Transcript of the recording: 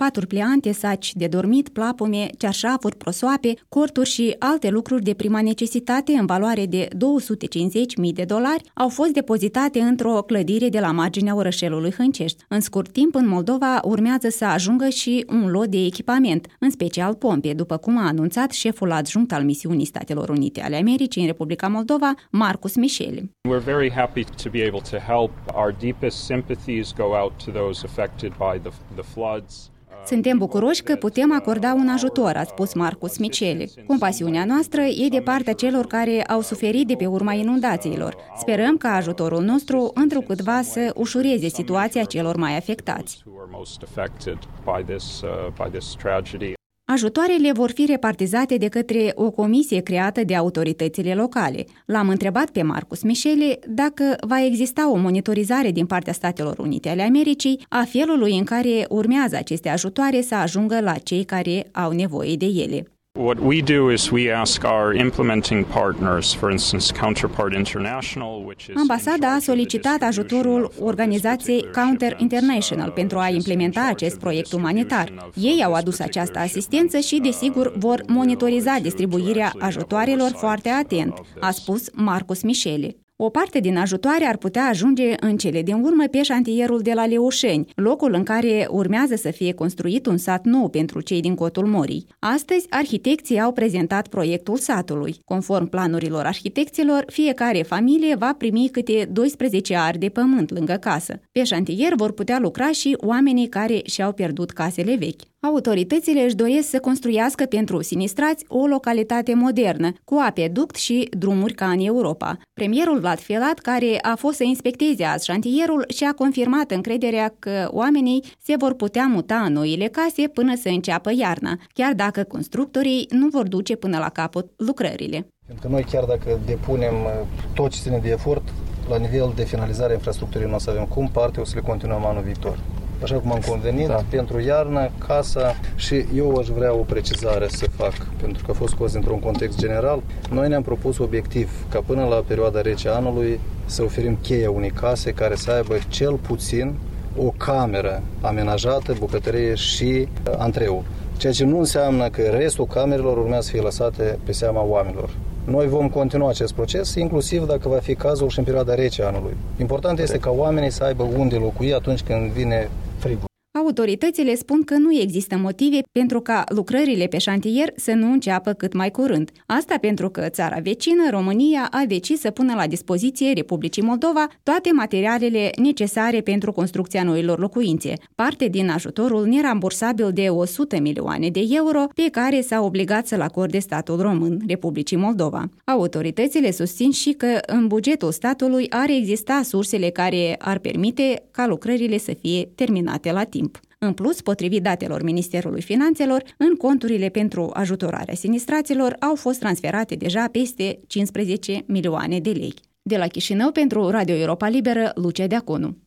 paturi pliante, saci de dormit, plapume, cearșafuri, prosoape, corturi și alte lucruri de prima necesitate în valoare de $250.000 au fost depozitate într-o clădire de la marginea orășelului Hâncești. În scurt timp, în Moldova urmează să ajungă și un lot de echipament, în special pompe, după cum a anunțat șeful adjunct al Misiunii Statelor Unite ale Americii în Republica Moldova, Marcus Micheli. We're very happy to be able to help. Our deepest sympathies go out to those affected by the floods. Suntem bucuroși că putem acorda un ajutor, a spus Marcus Micheli. Compasiunea noastră e de partea celor care au suferit de pe urma inundațiilor. Sperăm ca ajutorul nostru întrucâtva să ușureze situația celor mai afectați. Ajutoarele vor fi repartizate de către o comisie creată de autoritățile locale. L-am întrebat pe Marcus Micheli dacă va exista o monitorizare din partea Statelor Unite ale Americii a felului în care urmează aceste ajutoare să ajungă la cei care au nevoie de ele. What we do is we ask our implementing partners, for instance, Counterpart International, which is Ambasada a solicitat ajutorul organizației Counter International pentru a implementa acest proiect umanitar. Ei au adus această asistență și, desigur, vor monitoriza distribuirea ajutoarelor foarte atent, a spus Marcus Micheli. O parte din ajutoare ar putea ajunge în cele din urmă pe șantierul de la Leușeni, locul în care urmează să fie construit un sat nou pentru cei din Cotul Morii. Astăzi, arhitecții au prezentat proiectul satului. Conform planurilor arhitecților, fiecare familie va primi câte 12 ari de pământ lângă casă. Pe șantier vor putea lucra și oamenii care și-au pierdut casele vechi. Autoritățile își doresc să construiască pentru sinistrați o localitate modernă, cu apeduct și drumuri ca în Europa. Premierul Vlad Filat, care a fost să inspecteze azi șantierul, și-a confirmat încrederea că oamenii se vor putea muta în noile case până să înceapă iarna, chiar dacă constructorii nu vor duce până la capăt lucrările. Pentru că noi, chiar dacă depunem tot ce ține de efort, la nivel de finalizare a infrastructurii nu o să avem cum parte, o să le continuăm anul viitor. Așa cum am convenit, pentru iarnă, casa, și eu aș vrea o precizare să fac, pentru că a fost scos într-un context general. Noi ne-am propus obiectiv ca până la perioada rece anului să oferim cheia unei case care să aibă cel puțin o cameră amenajată, bucătărie și antreu. Ceea ce nu înseamnă că restul camerelor urmează să fie lăsate pe seama oamenilor. Noi vom continua acest proces, inclusiv dacă va fi cazul și în perioada rece anului. Important este ca oamenii să aibă unde locui atunci când vine frigul. Autoritățile spun că nu există motive pentru ca lucrările pe șantier să nu înceapă cât mai curând. Asta pentru că țara vecină, România, a decis să pună la dispoziție Republicii Moldova toate materialele necesare pentru construcția noilor locuințe, parte din ajutorul nerambursabil de 100 milioane de euro pe care s-a obligat să-l acorde statul român Republicii Moldova. Autoritățile susțin și că în bugetul statului ar exista sursele care ar permite ca lucrările să fie terminate la timp. În plus, potrivit datelor Ministerului Finanțelor, în conturile pentru ajutorarea sinistraților au fost transferate deja peste 15 milioane de lei. De la Chișinău, pentru Radio Europa Liberă, Lucia Deaconu.